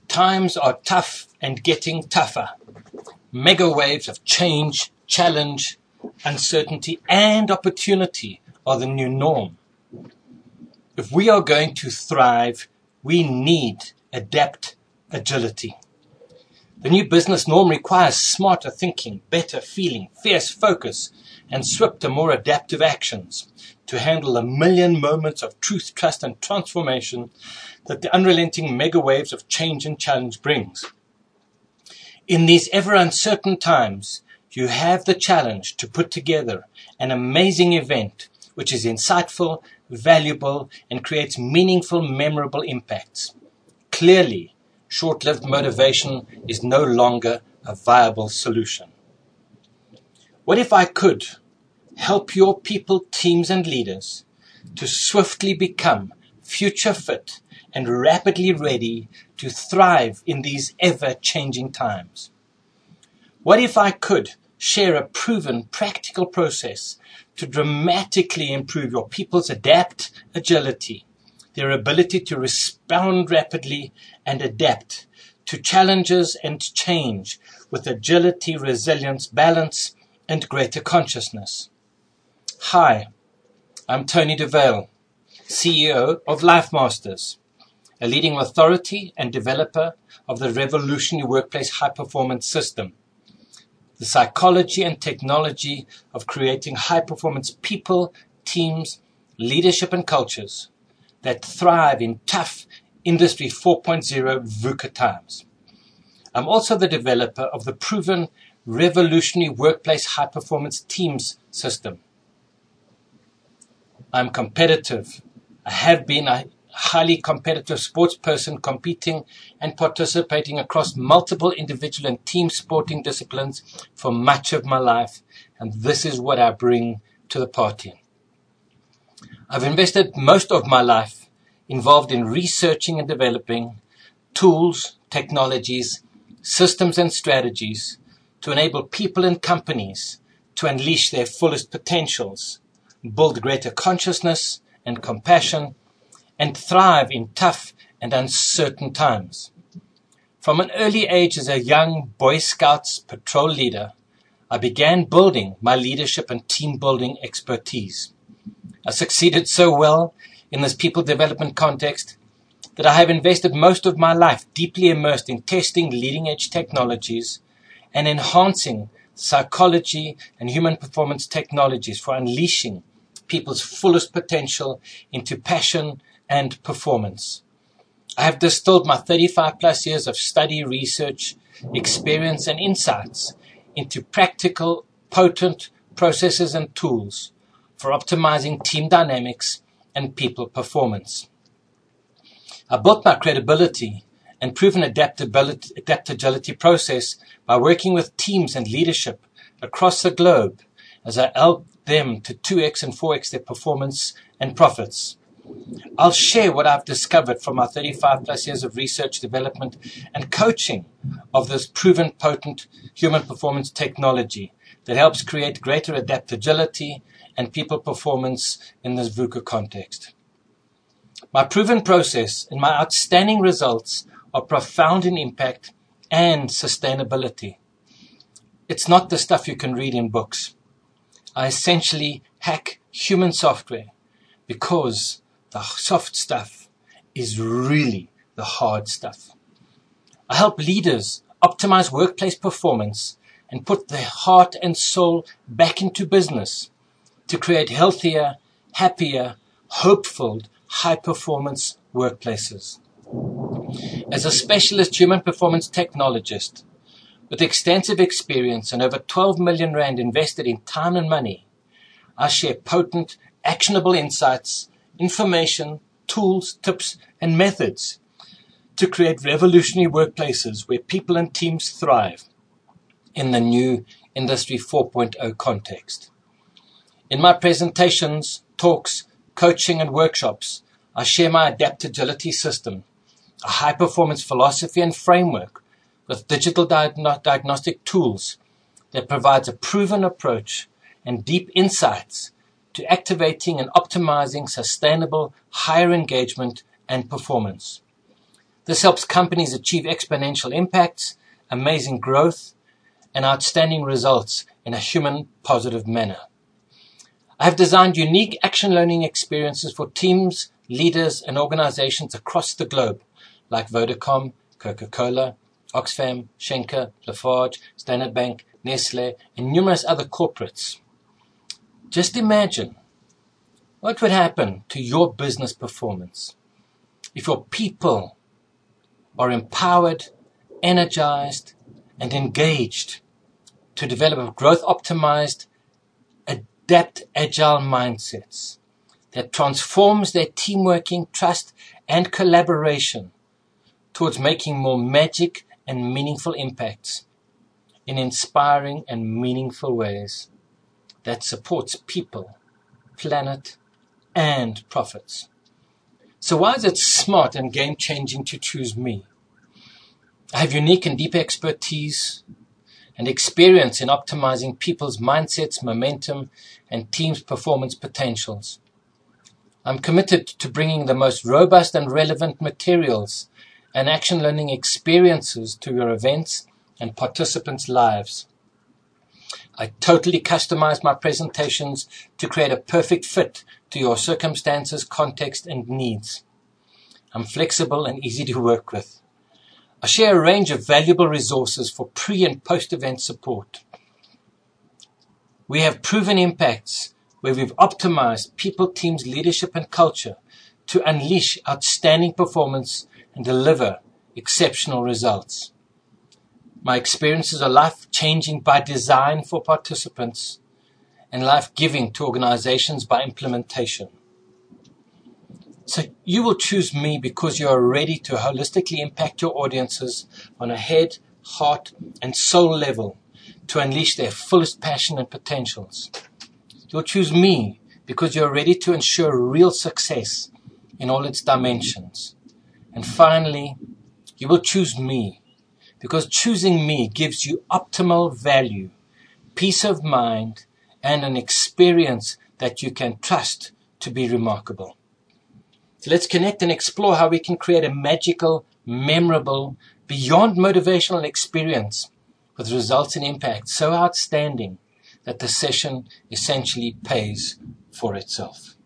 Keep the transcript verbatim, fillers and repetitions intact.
Times are tough and getting tougher. Mega waves of change, challenge, uncertainty, and opportunity are the new norm. If we are going to thrive, we need adept agility. The new business norm requires smarter thinking, better feeling, fierce focus, and swifter, more adaptive actions to handle a million moments of truth, trust, and transformation that the unrelenting mega waves of change and challenge brings. In these ever uncertain times, you have the challenge to put together an amazing event which is insightful, valuable, and creates meaningful, memorable impacts. Clearly, short-lived motivation is no longer a viable solution. What if I could help your people, teams, and leaders to swiftly become future fit and rapidly ready to thrive in these ever-changing times? What if I could share a proven practical process to dramatically improve your people's adapt agility, their ability to respond rapidly and adapt to challenges and change with agility, resilience, balance, and greater consciousness? Hi, I'm Tony DeVale, C E O of LifeMasters, a leading authority and developer of the revolutionary workplace high-performance system, the psychology and technology of creating high-performance people, teams, leadership, and cultures that thrive in tough Industry four point oh VUCA times. I'm also the developer of the proven revolutionary workplace high-performance teams system. I'm competitive. I have been a highly competitive sports person competing and participating across multiple individual and team sporting disciplines for much of my life, and this is what I bring to the party. I've invested most of my life involved in researching and developing tools, technologies, systems, and strategies to enable people and companies to unleash their fullest potentials, build greater consciousness and compassion, and thrive in tough and uncertain times. From an early age as a young Boy Scouts patrol leader, I began building my leadership and team building expertise. I succeeded so well in this people development context that I have invested most of my life deeply immersed in testing leading edge technologies and enhancing psychology and human performance technologies for unleashing people's fullest potential into passion and performance. I have distilled my thirty-five plus years of study, research, experience, and insights into practical, potent processes and tools for optimizing team dynamics and people performance. I built my credibility and proven adaptability, adaptability process by working with teams and leadership across the globe as I helped them to two X and four X their performance and profits. I'll share what I've discovered from my thirty-five plus years of research, development, and coaching of this proven potent human performance technology that helps create greater adaptability and people performance in this VUCA context. My proven process and my outstanding results are profound in impact and sustainability. It's not the stuff you can read in books. I essentially hack human software because the soft stuff is really the hard stuff. I help leaders optimize workplace performance and put their heart and soul back into business to create healthier, happier, hope-filled, high-performance workplaces. As a specialist human performance technologist with extensive experience and over twelve million rand invested in time and money, I share potent, actionable insights, information, tools, tips, and methods to create revolutionary workplaces where people and teams thrive in the new Industry four point oh context. In my presentations, talks, coaching, and workshops, I share my adaptability system, a high-performance philosophy and framework with digital diagno- diagnostic tools that provides a proven approach and deep insights to activating and optimizing sustainable higher engagement and performance. This helps companies achieve exponential impacts, amazing growth, and outstanding results in a human positive manner. I have designed unique action learning experiences for teams, leaders, and organizations across the globe, like Vodacom, Coca-Cola, Oxfam, Schenker, Lafarge, Standard Bank, Nestle, and numerous other corporates. Just imagine what would happen to your business performance if your people are empowered, energized, and engaged to develop growth-optimized, adapt agile mindsets that transforms their team working, trust, and collaboration towards making more magic and meaningful impacts in inspiring and meaningful ways that supports people, planet, and profits. So why is it smart and game-changing to choose me? I have unique and deep expertise and experience in optimizing people's mindsets, momentum, and teams' performance potentials. I'm committed to bringing the most robust and relevant materials and action learning experiences to your events and participants' lives. I totally customize my presentations to create a perfect fit to your circumstances, context, and needs. I'm flexible and easy to work with. I share a range of valuable resources for pre- and post-event support. We have proven impacts where we've optimized people, teams, leadership, and culture to unleash outstanding performance and deliver exceptional results. My experiences are life-changing by design for participants and life-giving to organizations by implementation. So you will choose me because you are ready to holistically impact your audiences on a head, heart, and soul level to unleash their fullest passion and potentials. You'll choose me because you're ready to ensure real success in all its dimensions. And finally, you will choose me because choosing me gives you optimal value, peace of mind, and an experience that you can trust to be remarkable. So let's connect and explore how we can create a magical, memorable, beyond motivational experience with results and impact so outstanding that the session essentially pays for itself.